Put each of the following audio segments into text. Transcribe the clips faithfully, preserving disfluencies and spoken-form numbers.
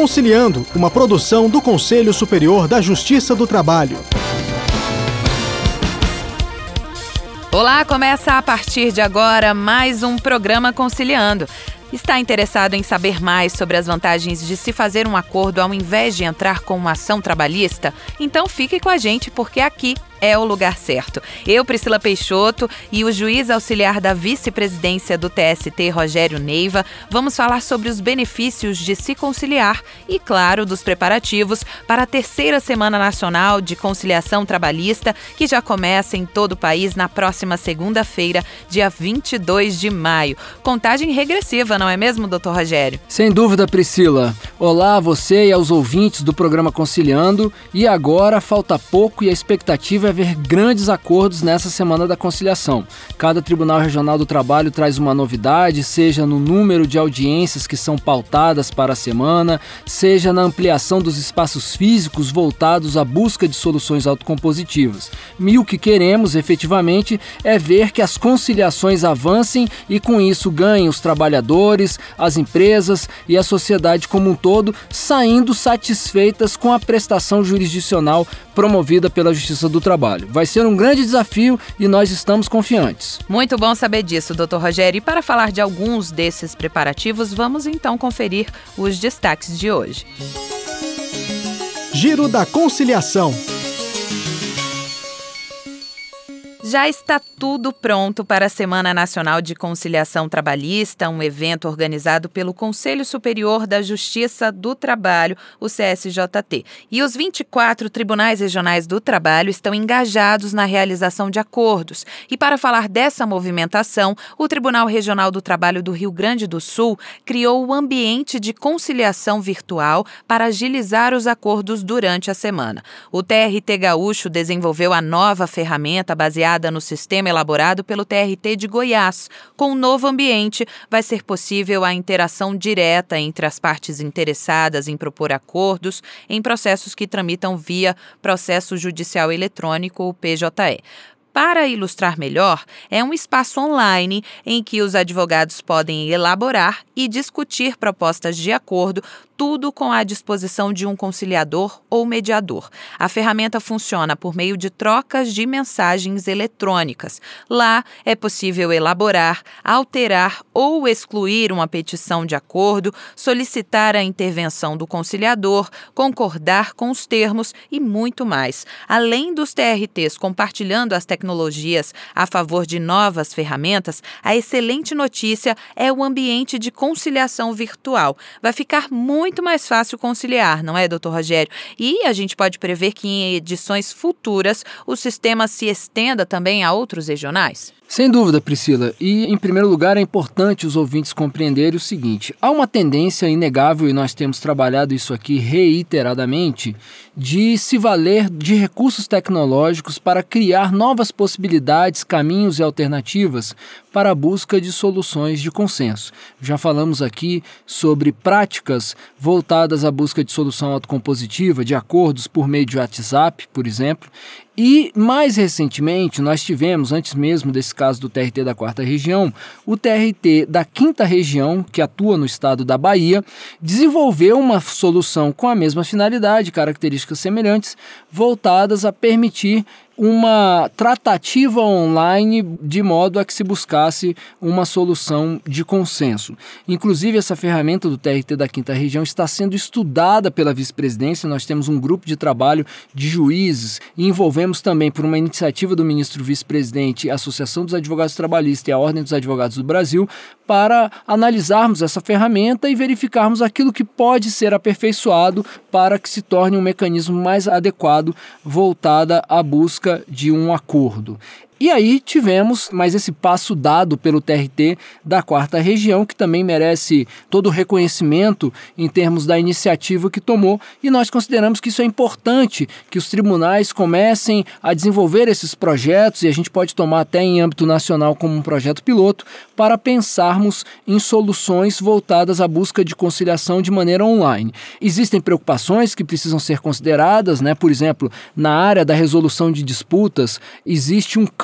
Conciliando, uma produção do Conselho Superior da Justiça do Trabalho. Olá, começa a partir de agora mais um programa Conciliando. Está interessado em saber mais sobre as vantagens de se fazer um acordo ao invés de entrar com uma ação trabalhista? Então fique com a gente, porque aqui é o lugar certo. Eu, Priscila Peixoto, e o juiz auxiliar da vice-presidência do T S T, Rogério Neiva, vamos falar sobre os benefícios de se conciliar e, claro, dos preparativos para a terceira Semana Nacional de Conciliação Trabalhista, que já começa em todo o país na próxima segunda-feira, dia vinte e dois de maio. Contagem regressiva, não é mesmo, doutor Rogério? Sem dúvida, Priscila. Olá a você e aos ouvintes do programa Conciliando. E agora falta pouco e a expectativa é haver grandes acordos nessa Semana da Conciliação. Cada Tribunal Regional do Trabalho traz uma novidade, seja no número de audiências que são pautadas para a semana, seja na ampliação dos espaços físicos voltados à busca de soluções autocompositivas. E o que queremos, efetivamente, é ver que as conciliações avancem e, com isso, ganhem os trabalhadores, as empresas e a sociedade como um todo, saindo satisfeitas com a prestação jurisdicional promovida pela Justiça do Trabalho. Vai ser um grande desafio e nós estamos confiantes. Muito bom saber disso, doutor Rogério. E para falar de alguns desses preparativos, vamos então conferir os destaques de hoje. Giro da Conciliação. Já está tudo pronto para a Semana Nacional de Conciliação Trabalhista, um evento organizado pelo Conselho Superior da Justiça do Trabalho, o C S J T. E os vinte e quatro Tribunais Regionais do Trabalho estão engajados na realização de acordos. E para falar dessa movimentação, o Tribunal Regional do Trabalho do Rio Grande do Sul criou o ambiente de conciliação virtual para agilizar os acordos durante a semana. O T R T Gaúcho desenvolveu a nova ferramenta baseada no sistema elaborado pelo T R T de Goiás. Com o novo ambiente, vai ser possível a interação direta entre as partes interessadas em propor acordos em processos que tramitam via processo judicial eletrônico, o P J E. Para ilustrar melhor, é um espaço online em que os advogados podem elaborar e discutir propostas de acordo, tudo com a disposição de um conciliador ou mediador. A ferramenta funciona por meio de trocas de mensagens eletrônicas. Lá é possível elaborar, alterar ou excluir uma petição de acordo, solicitar a intervenção do conciliador, concordar com os termos e muito mais. Além dos T R Ts compartilhando as tecnologias a favor de novas ferramentas, a excelente notícia é o ambiente de conciliação virtual. Vai ficar muito muito mais fácil conciliar, não é, doutor Rogério? E a gente pode prever que em edições futuras o sistema se estenda também a outros regionais? Sem dúvida, Priscila. E, em primeiro lugar, é importante os ouvintes compreenderem o seguinte: há uma tendência inegável, e nós temos trabalhado isso aqui reiteradamente, de se valer de recursos tecnológicos para criar novas possibilidades, caminhos e alternativas para a busca de soluções de consenso. Já falamos aqui sobre práticas voltadas à busca de solução autocompositiva, de acordos por meio de WhatsApp, por exemplo. E, mais recentemente, nós tivemos, antes mesmo desse caso do T R T da quarta Região, o T R T da quinta Região, que atua no estado da Bahia, desenvolveu uma solução com a mesma finalidade, características semelhantes, voltadas a permitir uma tratativa online de modo a que se buscasse uma solução de consenso. Inclusive, essa ferramenta do T R T da quinta Região está sendo estudada pela vice-presidência. Nós temos um grupo de trabalho de juízes e envolvemos também, por uma iniciativa do ministro vice-presidente, a Associação dos Advogados Trabalhistas e a Ordem dos Advogados do Brasil, para analisarmos essa ferramenta e verificarmos aquilo que pode ser aperfeiçoado para que se torne um mecanismo mais adequado voltada à busca de um acordo. E aí tivemos mais esse passo dado pelo T R T da quarta Região, que também merece todo o reconhecimento em termos da iniciativa que tomou, e nós consideramos que isso é importante, que os tribunais comecem a desenvolver esses projetos, e a gente pode tomar até em âmbito nacional como um projeto piloto, para pensarmos em soluções voltadas à busca de conciliação de maneira online. Existem preocupações que precisam ser consideradas, né? Por exemplo, na área da resolução de disputas, existe um campo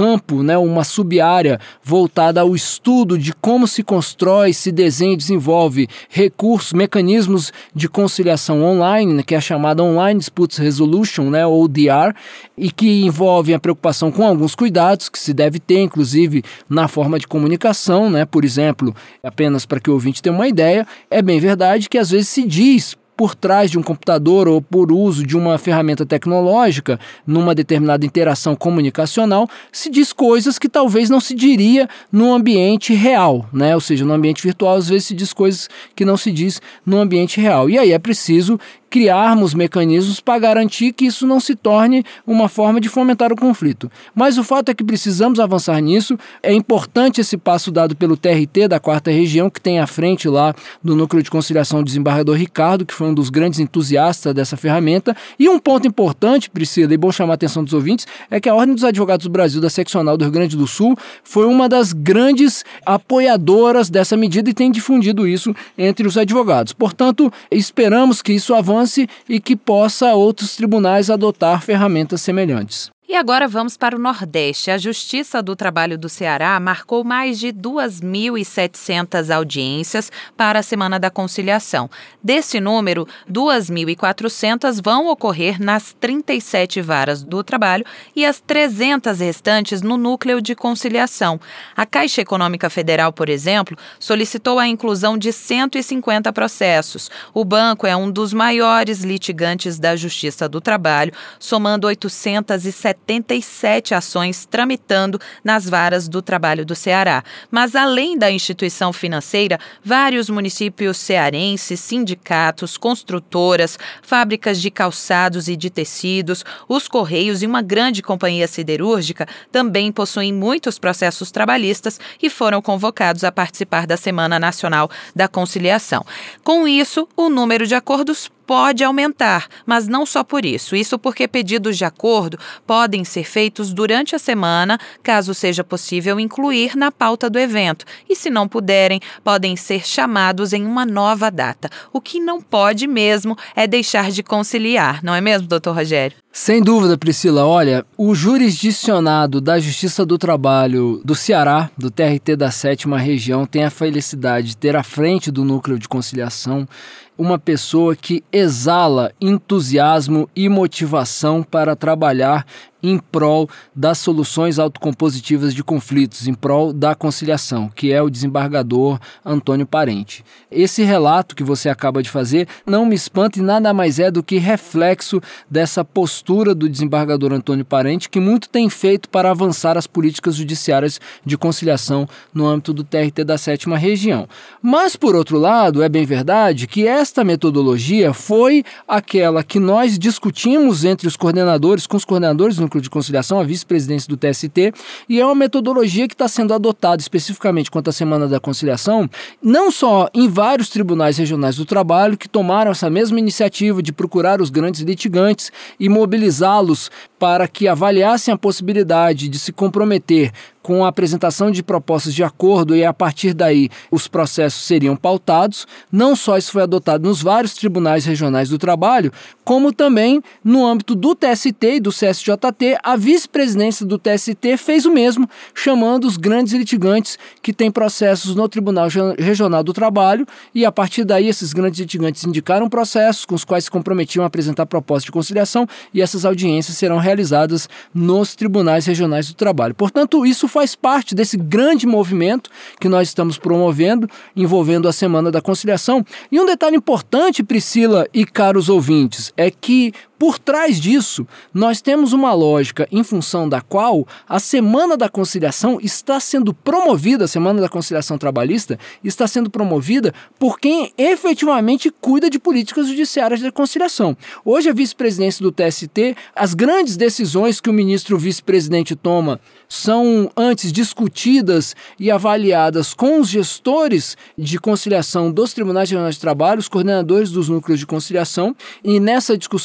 campo, né, uma sub-área voltada ao estudo de como se constrói, se desenha e desenvolve recursos, mecanismos de conciliação online, né, que é a chamada Online Disputes Resolution, né, ou O D R, e que envolve a preocupação com alguns cuidados que se deve ter, inclusive na forma de comunicação, né, por exemplo, apenas para que o ouvinte tenha uma ideia, é bem verdade que às vezes se diz por trás de um computador ou por uso de uma ferramenta tecnológica, numa determinada interação comunicacional, se diz coisas que talvez não se diria no ambiente real, né? Ou seja, no ambiente virtual às vezes se diz coisas que não se diz no ambiente real. E aí é preciso criarmos mecanismos para garantir que isso não se torne uma forma de fomentar o conflito. Mas o fato é que precisamos avançar nisso. É importante esse passo dado pelo T R T da quarta Região, que tem à frente lá do Núcleo de Conciliação o desembargador Ricardo, que foi um dos grandes entusiastas dessa ferramenta. E um ponto importante, Priscila, e bom chamar a atenção dos ouvintes, é que a Ordem dos Advogados do Brasil, da Seccional do Rio Grande do Sul, foi uma das grandes apoiadoras dessa medida e tem difundido isso entre os advogados. Portanto, esperamos que isso avance e que possa outros tribunais adotar ferramentas semelhantes. E agora vamos para o Nordeste. A Justiça do Trabalho do Ceará marcou mais de duas mil e setecentas audiências para a Semana da Conciliação. Desse número, duas mil e quatrocentas vão ocorrer nas trinta e sete varas do trabalho e as trezentas restantes no Núcleo de Conciliação. A Caixa Econômica Federal, por exemplo, solicitou a inclusão de cento e cinquenta processos. O banco é um dos maiores litigantes da Justiça do Trabalho, somando oitocentas e setenta e sete ações tramitando nas varas do trabalho do Ceará. Mas, além da instituição financeira, vários municípios cearenses, sindicatos, construtoras, fábricas de calçados e de tecidos, os Correios e uma grande companhia siderúrgica também possuem muitos processos trabalhistas e foram convocados a participar da Semana Nacional da Conciliação. Com isso, o número de acordos pode aumentar, mas não só por isso. Isso porque pedidos de acordo podem ser feitos durante a semana, caso seja possível incluir na pauta do evento. E se não puderem, podem ser chamados em uma nova data. O que não pode mesmo é deixar de conciliar, não é mesmo, doutor Rogério? Sem dúvida, Priscila. Olha, o jurisdicionado da Justiça do Trabalho do Ceará, do T R T da sétima Região, tem a felicidade de ter à frente do Núcleo de Conciliação uma pessoa que exala entusiasmo e motivação para trabalhar em prol das soluções autocompositivas de conflitos, em prol da conciliação, que é o desembargador Antônio Parente. Esse relato que você acaba de fazer não me espanta e nada mais é do que reflexo dessa postura do desembargador Antônio Parente, que muito tem feito para avançar as políticas judiciárias de conciliação no âmbito do T R T da sétima Região. Mas, por outro lado, é bem verdade que esta metodologia foi aquela que nós discutimos entre os coordenadores, com os coordenadores do Núcleo de Conciliação, a vice-presidência do T S T, e é uma metodologia que está sendo adotada especificamente quanto à Semana da Conciliação, não só em vários tribunais regionais do trabalho que tomaram essa mesma iniciativa de procurar os grandes litigantes e mobilizá-los para que avaliassem a possibilidade de se comprometer com a apresentação de propostas de acordo e, a partir daí, os processos seriam pautados. Não só isso foi adotado nos vários tribunais regionais do trabalho, como também no âmbito do T S T e do C S J T, a vice-presidência do T S T fez o mesmo, chamando os grandes litigantes que têm processos no Tribunal Regional do Trabalho, e, a partir daí, esses grandes litigantes indicaram processos com os quais se comprometiam a apresentar propostas de conciliação, e essas audiências serão realizadas nos tribunais regionais do trabalho. Portanto, isso faz parte desse grande movimento que nós estamos promovendo, envolvendo a Semana da Conciliação. E um detalhe importante, Priscila e caros ouvintes, é que por trás disso, nós temos uma lógica em função da qual a Semana da Conciliação está sendo promovida, a Semana da Conciliação Trabalhista está sendo promovida por quem efetivamente cuida de políticas judiciárias de conciliação. Hoje, a vice-presidência do T S T, as grandes decisões que o ministro vice-presidente toma são antes discutidas e avaliadas com os gestores de conciliação dos tribunais regionais de trabalho, os coordenadores dos núcleos de conciliação, e nessa discussão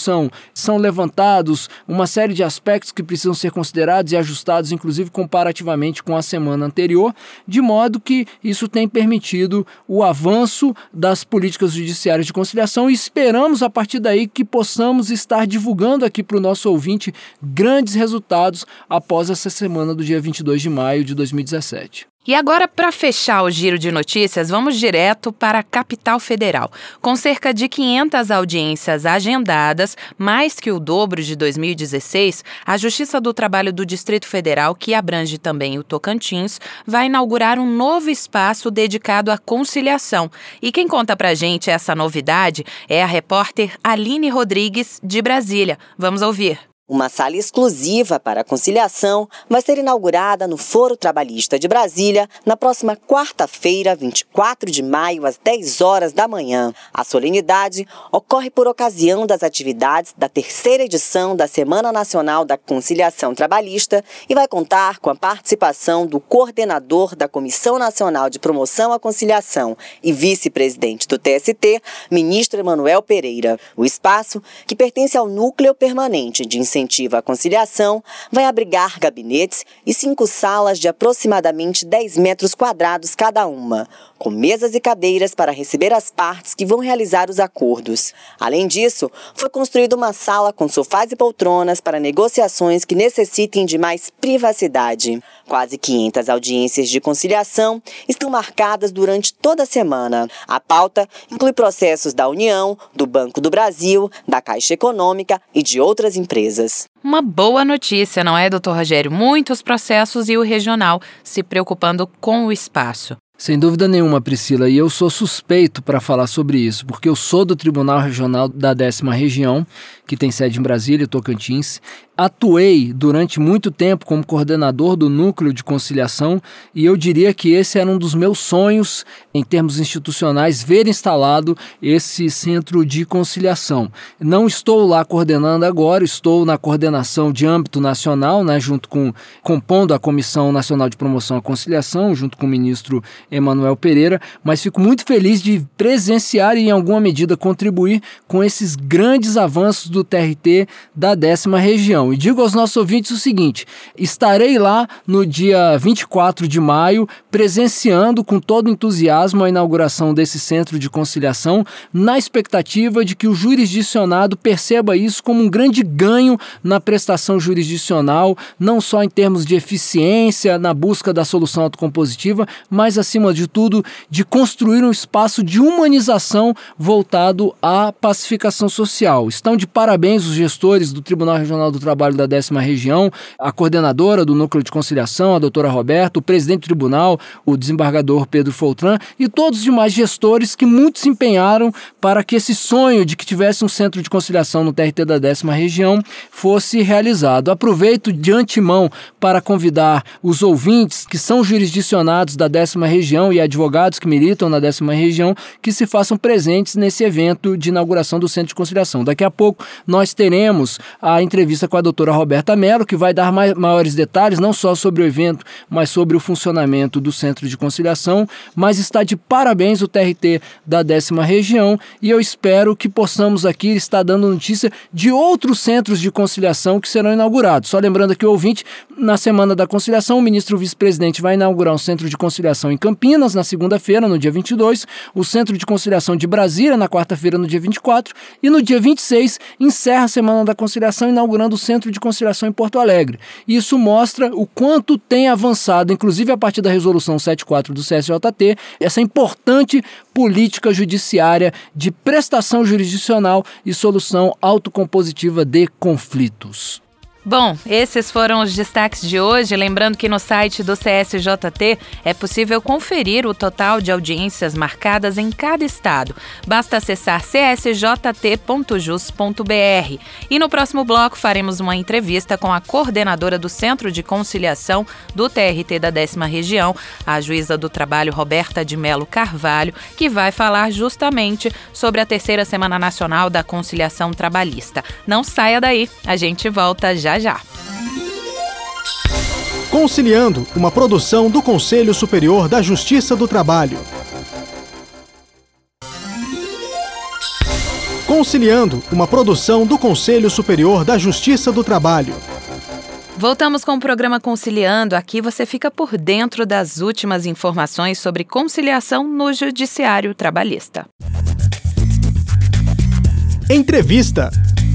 são levantados uma série de aspectos que precisam ser considerados e ajustados, inclusive comparativamente com a semana anterior, de modo que isso tem permitido o avanço das políticas judiciárias de conciliação e esperamos a partir daí que possamos estar divulgando aqui para o nosso ouvinte grandes resultados após essa semana do dia vinte e dois de maio de dois mil e dezessete. E agora, para fechar o giro de notícias, vamos direto para a capital federal. Com cerca de quinhentas audiências agendadas, mais que o dobro de dois mil e dezesseis, a Justiça do Trabalho do Distrito Federal, que abrange também o Tocantins, vai inaugurar um novo espaço dedicado à conciliação. E quem conta pra gente essa novidade é a repórter Aline Rodrigues, de Brasília. Vamos ouvir. Uma sala exclusiva para a conciliação vai ser inaugurada no Foro Trabalhista de Brasília na próxima quarta-feira, vinte e quatro de maio, às dez horas da manhã. A solenidade ocorre por ocasião das atividades da terceira edição da Semana Nacional da Conciliação Trabalhista e vai contar com a participação do coordenador da Comissão Nacional de Promoção à Conciliação e vice-presidente do T S T, ministro Emanuel Pereira. O espaço, que pertence ao Núcleo Permanente de Incentivo à Conciliação, vai abrigar gabinetes e cinco salas de aproximadamente dez metros quadrados cada uma, com mesas e cadeiras para receber as partes que vão realizar os acordos. Além disso, foi construída uma sala com sofás e poltronas para negociações que necessitem de mais privacidade. Quase quinhentas audiências de conciliação estão marcadas durante toda a semana. A pauta inclui processos da União, do Banco do Brasil, da Caixa Econômica e de outras empresas. Uma boa notícia, não é, doutor Rogério? Muitos processos e o regional se preocupando com o espaço. Sem dúvida nenhuma, Priscila, e eu sou suspeito para falar sobre isso, porque eu sou do Tribunal Regional da décima Região, que tem sede em Brasília, Tocantins. Atuei durante muito tempo como coordenador do Núcleo de Conciliação e eu diria que esse era um dos meus sonhos, em termos institucionais, ver instalado esse centro de conciliação. Não estou lá coordenando agora, estou na coordenação de âmbito nacional, né, junto com, compondo a Comissão Nacional de Promoção à Conciliação, junto com o ministro Emanuel Pereira, mas fico muito feliz de presenciar e, em alguma medida, contribuir com esses grandes avanços do T R T da décima Região. E digo aos nossos ouvintes o seguinte: estarei lá no dia vinte e quatro de maio, presenciando com todo entusiasmo a inauguração desse centro de conciliação, na expectativa de que o jurisdicionado perceba isso como um grande ganho na prestação jurisdicional, não só em termos de eficiência, na busca da solução autocompositiva, mas, acima de tudo, de construir um espaço de humanização voltado à pacificação social. Estão de parabéns os gestores do Tribunal Regional do Trabalho da décima Região, a coordenadora do Núcleo de Conciliação, a doutora Roberta, o presidente do tribunal, o desembargador Pedro Foltran, e todos os demais gestores que muito se empenharam para que esse sonho de que tivesse um centro de conciliação no T R T da décima Região fosse realizado. Aproveito de antemão para convidar os ouvintes que são jurisdicionados da décima Região e advogados que militam na décima Região que se façam presentes nesse evento de inauguração do Centro de Conciliação. Daqui a pouco nós teremos a entrevista com a doutora Roberta Mello, que vai dar mais, maiores detalhes, não só sobre o evento, mas sobre o funcionamento do Centro de Conciliação, mas está de parabéns o T R T da décima Região e eu espero que possamos aqui estar dando notícia de outros centros de conciliação que serão inaugurados. Só lembrando aqui o ouvinte, na Semana da Conciliação, o ministro vice-presidente vai inaugurar um Centro de Conciliação em Campinas, na segunda-feira, no dia vinte e dois, o Centro de Conciliação de Brasília, na quarta-feira, no dia vinte e quatro, e no dia vinte e seis, encerra a Semana da Conciliação, inaugurando o Centro de Conciliação em Porto Alegre. Isso mostra o quanto tem avançado, inclusive a partir da Resolução setenta e quatro do C S J T, essa importante política judiciária de prestação jurisdicional e solução autocompositiva de conflitos. Bom, esses foram os destaques de hoje. Lembrando que no site do C S J T é possível conferir o total de audiências marcadas em cada estado. Basta acessar c s j t ponto jus ponto b r. E no próximo bloco faremos uma entrevista com a coordenadora do Centro de Conciliação do T R T da décima Região, a juíza do trabalho Roberta de Mello Carvalho, que vai falar justamente sobre a terceira Semana Nacional da Conciliação Trabalhista. Não saia daí, a gente volta já já. Conciliando, uma produção do Conselho Superior da Justiça do Trabalho. Conciliando, uma produção do Conselho Superior da Justiça do Trabalho. Voltamos com o programa Conciliando. Aqui você fica por dentro das últimas informações sobre conciliação no Judiciário Trabalhista. Entrevista.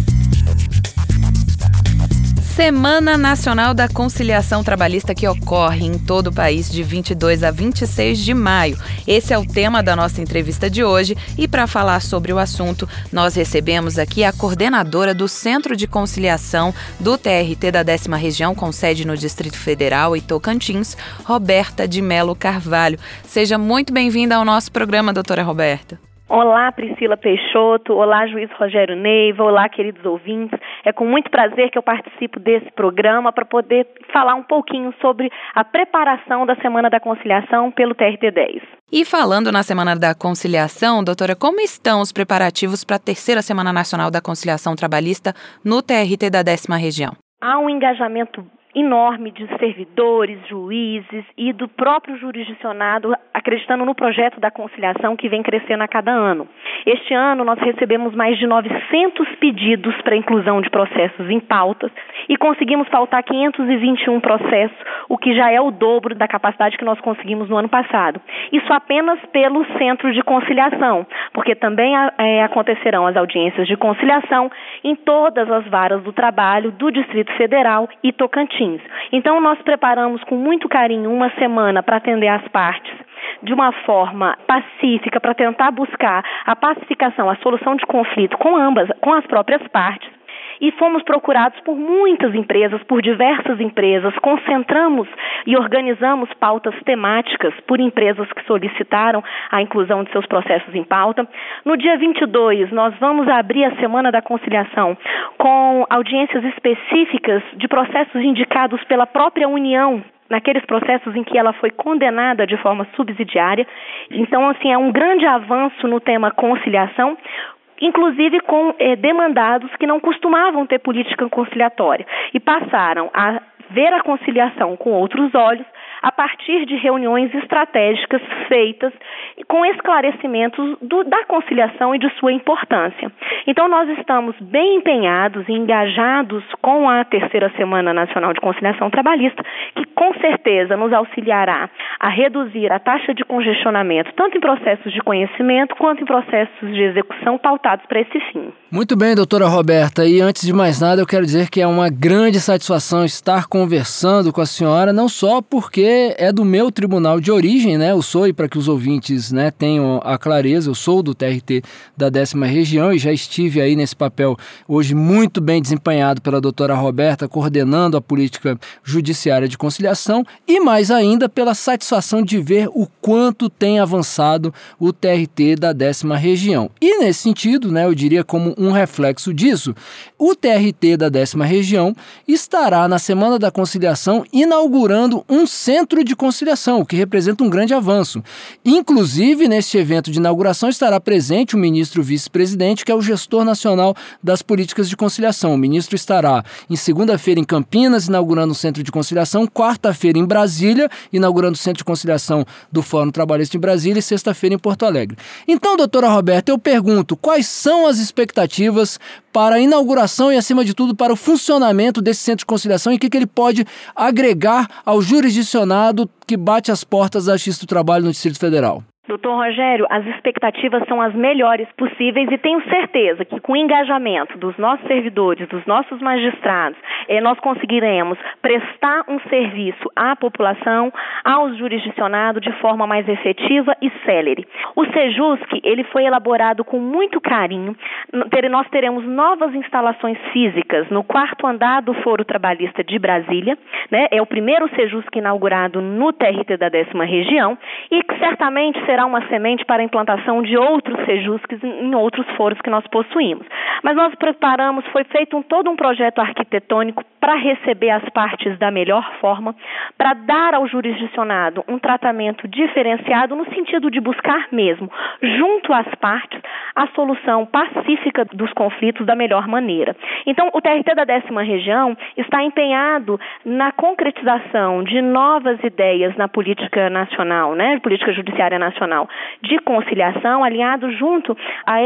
Semana Nacional da Conciliação Trabalhista que ocorre em todo o país de vinte e dois a vinte e seis de maio. Esse é o tema da nossa entrevista de hoje e para falar sobre o assunto, nós recebemos aqui a coordenadora do Centro de Conciliação do T R T da décima Região, com sede no Distrito Federal e Tocantins, Roberta de Melo Carvalho. Seja muito bem-vinda ao nosso programa, doutora Roberta. Olá, Priscila Peixoto, olá, juiz Rogério Neiva, olá, queridos ouvintes. É com muito prazer que eu participo desse programa para poder falar um pouquinho sobre a preparação da Semana da Conciliação pelo T R T dez. E falando na Semana da Conciliação, doutora, como estão os preparativos para a terceira Semana Nacional da Conciliação Trabalhista no T R T da décima Região? Há um engajamento enorme de servidores, juízes e do próprio jurisdicionado acreditando no projeto da conciliação que vem crescendo a cada ano. Este ano nós recebemos mais de novecentos pedidos para inclusão de processos em pautas e conseguimos pautar quinhentos e vinte e um processos, o que já é o dobro da capacidade que nós conseguimos no ano passado. Isso apenas pelo Centro de Conciliação, porque também é, acontecerão as audiências de conciliação em todas as varas do trabalho do Distrito Federal e Tocantins. Então, nós preparamos com muito carinho uma semana para atender as partes de uma forma pacífica, para tentar buscar a pacificação, a solução de conflito com ambas, com as próprias partes. E fomos procurados por muitas empresas, por diversas empresas, concentramos e organizamos pautas temáticas por empresas que solicitaram a inclusão de seus processos em pauta. No dia vinte e dois, nós vamos abrir a Semana da Conciliação com audiências específicas de processos indicados pela própria União, naqueles processos em que ela foi condenada de forma subsidiária. Então, assim, é um grande avanço no tema conciliação, inclusive com eh, demandados que não costumavam ter política conciliatória e passaram a ver a conciliação com outros olhos a partir de reuniões estratégicas feitas com esclarecimentos do, da conciliação e de sua importância. Então, nós estamos bem empenhados e engajados com a terceira Semana Nacional de Conciliação Trabalhista, que com certeza nos auxiliará a reduzir a taxa de congestionamento, tanto em processos de conhecimento quanto em processos de execução pautados para esse fim. Muito bem, doutora Roberta, e antes de mais nada eu quero dizer que é uma grande satisfação estar conversando com a senhora, não só porque é do meu tribunal de origem, né? Eu sou, e para que os ouvintes, né, tenham a clareza, eu sou do T R T da décima Região e já estive aí nesse papel hoje muito bem desempenhado pela doutora Roberta, coordenando a política judiciária de conciliação e mais ainda pela satisfação de ver o quanto tem avançado o T R T da décima Região. E nesse sentido, né, eu diria como um reflexo disso, o T R T da décima Região estará na Semana da Conciliação inaugurando um centro Centro de Conciliação, o que representa um grande avanço. Inclusive, neste evento de inauguração estará presente o ministro vice-presidente, que é o gestor nacional das políticas de conciliação. O ministro estará em segunda-feira em Campinas, inaugurando o Centro de Conciliação, quarta-feira em Brasília, inaugurando o Centro de Conciliação do Fórum Trabalhista em Brasília e sexta-feira em Porto Alegre. Então, doutora Roberta, eu pergunto, quais são as expectativas para a inauguração e, acima de tudo, para o funcionamento desse Centro de Conciliação e o que, que ele pode agregar ao jurisdicionado que bate as portas da Justiça do Trabalho no Distrito Federal? Doutor Rogério, as expectativas são as melhores possíveis e tenho certeza que com o engajamento dos nossos servidores, dos nossos magistrados, eh, nós conseguiremos prestar um serviço à população, aos jurisdicionados de forma mais efetiva e célere. O SEJUSC, ele foi elaborado com muito carinho. Nós teremos novas instalações físicas no quarto andar do Foro Trabalhista de Brasília, né? É o primeiro SEJUSC inaugurado no T R T da décima Região e que certamente será uma semente para a implantação de outros SEJUSCs em outros foros que nós possuímos. Mas nós preparamos, foi feito um, todo um projeto arquitetônico para receber as partes da melhor forma, para dar ao jurisdicionado um tratamento diferenciado no sentido de buscar mesmo, junto às partes, a solução pacífica dos conflitos da melhor maneira. Então, o T R T da décima Região está empenhado na concretização de novas ideias na política nacional, né, política judiciária nacional, de conciliação, alinhado junto a esse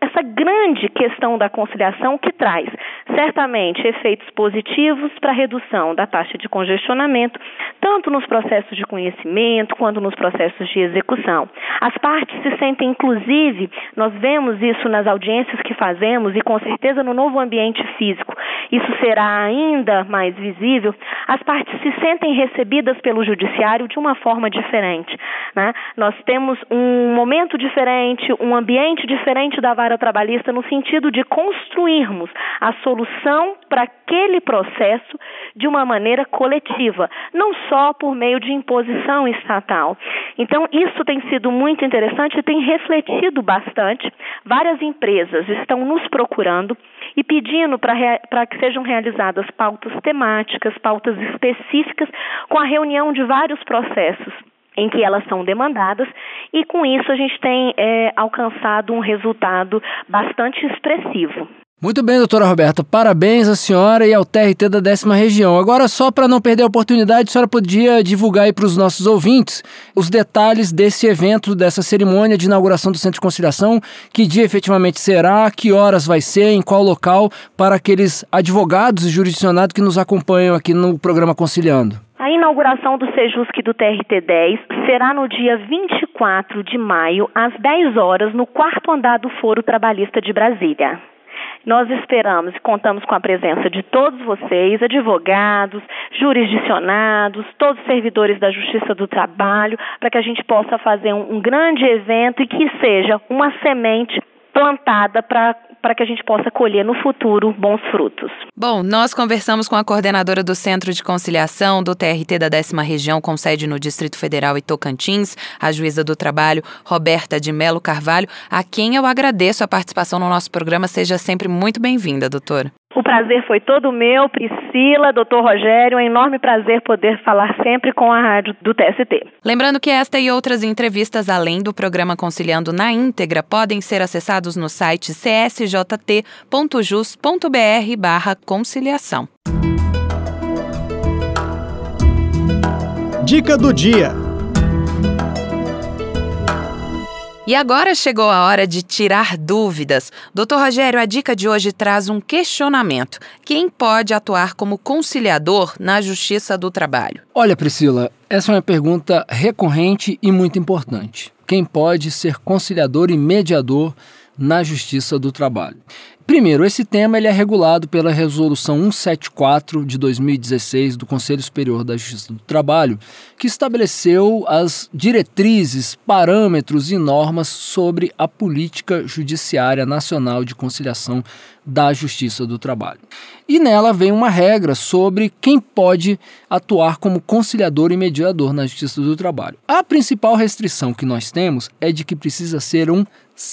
essa grande questão da conciliação que traz, certamente, efeitos positivos para a redução da taxa de congestionamento, tanto nos processos de conhecimento quanto nos processos de execução. As partes se sentem, inclusive, nós vemos isso nas audiências que fazemos e com certeza no novo ambiente físico, isso será ainda mais visível, as partes se sentem recebidas pelo judiciário de uma forma diferente, né? Nós temos um momento diferente, um ambiente diferente da vara trabalhista no sentido de construirmos a solução para aquele processo de uma maneira coletiva, não só por meio de imposição estatal. Então, isso tem sido muito interessante e tem refletido bastante. Várias empresas estão nos procurando e pedindo para que sejam realizadas pautas temáticas, pautas específicas, com a reunião de vários processos em que elas são demandadas, e com isso a gente tem é, alcançado um resultado bastante expressivo. Muito bem, doutora Roberta, parabéns à senhora e ao T R T da décima região. Agora, só para não perder a oportunidade, a senhora podia divulgar aí para os nossos ouvintes os detalhes desse evento, dessa cerimônia de inauguração do Centro de Conciliação, que dia efetivamente será, que horas vai ser, em qual local, para aqueles advogados e jurisdicionados que nos acompanham aqui no programa Conciliando. A inauguração do Sejusc do T R T dez será no dia vinte e quatro de maio, às dez horas, no quarto andar do Foro Trabalhista de Brasília. Nós esperamos e contamos com a presença de todos vocês, advogados, jurisdicionados, todos os servidores da Justiça do Trabalho, para que a gente possa fazer um, um grande evento e que seja uma semente plantada para para que a gente possa colher no futuro bons frutos. Bom, nós conversamos com a coordenadora do Centro de Conciliação do T R T da décima região, com sede no Distrito Federal e Tocantins, a juíza do trabalho, Roberta de Melo Carvalho, a quem eu agradeço a participação no nosso programa. Seja sempre muito bem-vinda, doutora. O prazer foi todo meu, Priscila, doutor Rogério, é um enorme prazer poder falar sempre com a rádio do T S T. Lembrando que esta e outras entrevistas, além do programa Conciliando na íntegra, podem ser acessados no site c s j t ponto jus ponto b r barra conciliação. Dica do dia. E agora chegou a hora de tirar dúvidas. doutor Rogério, a dica de hoje traz um questionamento. Quem pode atuar como conciliador na Justiça do Trabalho? Olha, Priscila, essa é uma pergunta recorrente e muito importante. Quem pode ser conciliador e mediador na Justiça do Trabalho? Primeiro, esse tema ele é regulado pela Resolução cento e setenta e quatro de dois mil e dezesseis do Conselho Superior da Justiça do Trabalho, que estabeleceu as diretrizes, parâmetros e normas sobre a política judiciária nacional de conciliação da Justiça do Trabalho. E nela vem uma regra sobre quem pode atuar como conciliador e mediador na Justiça do Trabalho. A principal restrição que nós temos é de que precisa ser um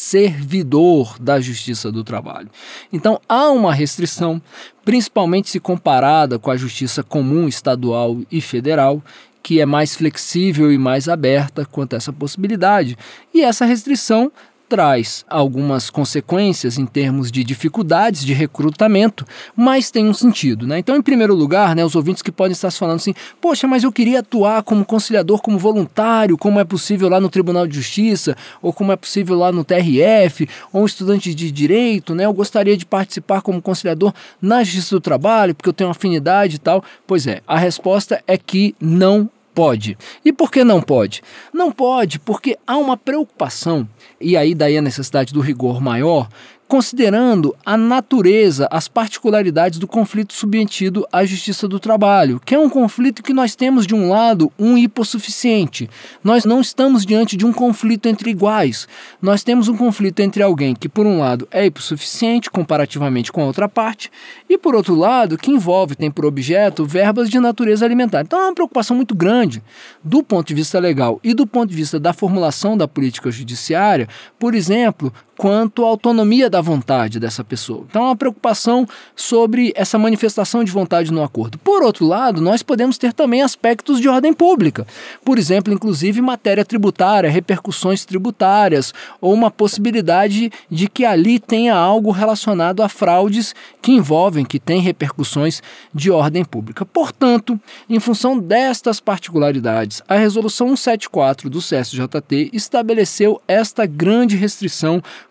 servidor da Justiça do Trabalho. Então, há uma restrição, principalmente se comparada com a Justiça Comum Estadual e Federal, que é mais flexível e mais aberta quanto a essa possibilidade. E essa restrição traz algumas consequências em termos de dificuldades de recrutamento, mas tem um sentido, né? Então, em primeiro lugar, né, os ouvintes que podem estar se falando assim, poxa, mas eu queria atuar como conciliador, como voluntário, como é possível lá no Tribunal de Justiça, ou como é possível lá no T R F, ou um estudante de Direito, né? Eu gostaria de participar como conciliador na Justiça do Trabalho, porque eu tenho afinidade e tal. Pois é, a resposta é que não pode. E por que não pode? Não pode porque há uma preocupação, e aí daí a necessidade do rigor maior, considerando a natureza, as particularidades do conflito submetido à Justiça do Trabalho, que é um conflito que nós temos, de um lado, um hipossuficiente. Nós não estamos diante de um conflito entre iguais. Nós temos um conflito entre alguém que, por um lado, é hipossuficiente comparativamente com a outra parte, e, por outro lado, que envolve, tem por objeto, verbas de natureza alimentar. Então, é uma preocupação muito grande do ponto de vista legal e do ponto de vista da formulação da política judiciária, por exemplo, quanto à autonomia da vontade dessa pessoa. Então, é uma preocupação sobre essa manifestação de vontade no acordo. Por outro lado, nós podemos ter também aspectos de ordem pública. Por exemplo, inclusive matéria tributária, repercussões tributárias, ou uma possibilidade de que ali tenha algo relacionado a fraudes que envolvem, que têm repercussões de ordem pública. Portanto, em função destas particularidades, a Resolução cento e setenta e quatro do C S J T estabeleceu esta grande restrição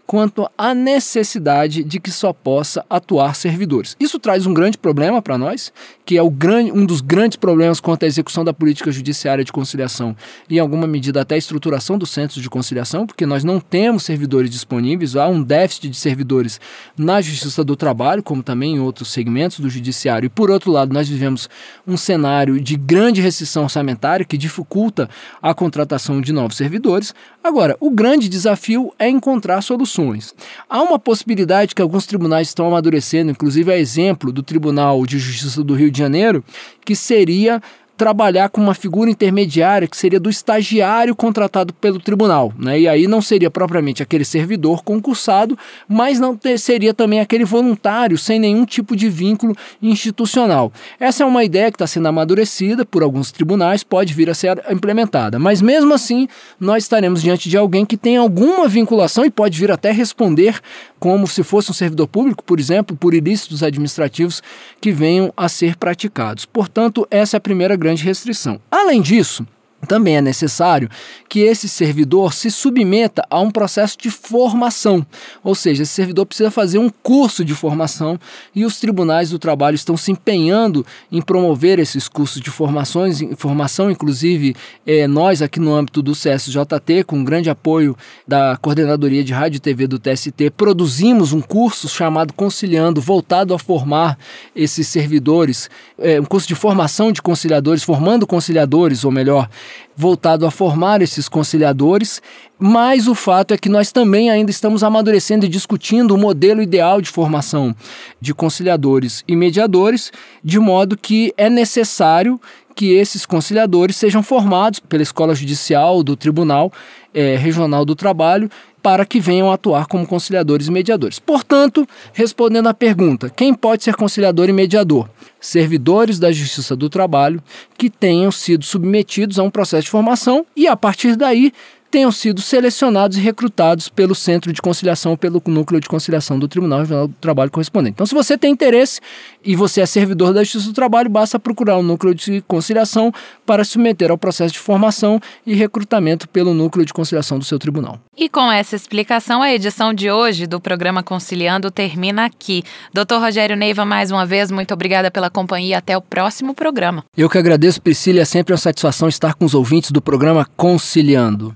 quanto à necessidade de que só possa atuar servidores. Isso traz um grande problema para nós, que é o grande, um dos grandes problemas quanto à execução da política judiciária de conciliação e, em alguma medida, até a estruturação dos centros de conciliação, porque nós não temos servidores disponíveis, há um déficit de servidores na Justiça do Trabalho, como também em outros segmentos do judiciário. E, por outro lado, nós vivemos um cenário de grande restrição orçamentária que dificulta a contratação de novos servidores. Agora, o grande desafio é encontrar soluções. Há uma possibilidade que alguns tribunais estão amadurecendo, inclusive a exemplo do Tribunal de Justiça do Rio de Janeiro, que seria trabalhar com uma figura intermediária que seria do estagiário contratado pelo tribunal, né? E aí não seria propriamente aquele servidor concursado, mas não ter, seria também aquele voluntário sem nenhum tipo de vínculo institucional. Essa é uma ideia que está sendo amadurecida por alguns tribunais, pode vir a ser implementada, mas mesmo assim nós estaremos diante de alguém que tem alguma vinculação e pode vir até responder como se fosse um servidor público, por exemplo, por ilícitos administrativos que venham a ser praticados. Portanto, essa é a primeira grande grande restrição. Além disso, também é necessário que esse servidor se submeta a um processo de formação, ou seja, esse servidor precisa fazer um curso de formação e os tribunais do trabalho estão se empenhando em promover esses cursos de formações, formação, inclusive é, nós aqui no âmbito do C S J T, com grande apoio da Coordenadoria de Rádio e T V do T S T, produzimos um curso chamado Conciliando, voltado a formar esses servidores, é, um curso de formação de conciliadores, formando conciliadores, ou melhor, voltado a formar esses conciliadores, mas o fato é que nós também ainda estamos amadurecendo e discutindo o modelo ideal de formação de conciliadores e mediadores, de modo que é necessário que esses conciliadores sejam formados pela Escola Judicial do Tribunal é, Regional do Trabalho, para que venham a atuar como conciliadores e mediadores. Portanto, respondendo à pergunta, quem pode ser conciliador e mediador? Servidores da Justiça do Trabalho que tenham sido submetidos a um processo de formação e, a partir daí, tenham sido selecionados e recrutados pelo Centro de Conciliação ou pelo Núcleo de Conciliação do Tribunal Regional do Trabalho correspondente. Então, se você tem interesse e você é servidor da Justiça do Trabalho, basta procurar o Núcleo de Conciliação para se submeter ao processo de formação e recrutamento pelo Núcleo de Conciliação do seu tribunal. E com essa explicação, a edição de hoje do programa Conciliando termina aqui. doutor Rogério Neiva, mais uma vez, muito obrigada pela companhia e até o próximo programa. Eu que agradeço, Priscila, é sempre uma satisfação estar com os ouvintes do programa Conciliando.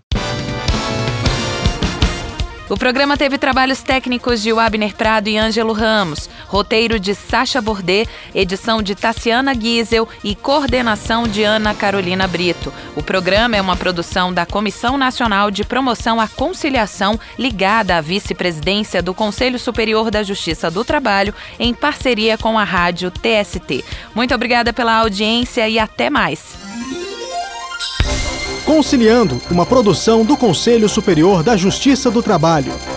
O programa teve trabalhos técnicos de Wabner Prado e Ângelo Ramos, roteiro de Sacha Bordet, edição de Tassiana Giesel e coordenação de Ana Carolina Brito. O programa é uma produção da Comissão Nacional de Promoção à Conciliação, ligada à vice-presidência do Conselho Superior da Justiça do Trabalho, em parceria com a rádio T S T. Muito obrigada pela audiência e até mais. Conciliando, uma produção do Conselho Superior da Justiça do Trabalho.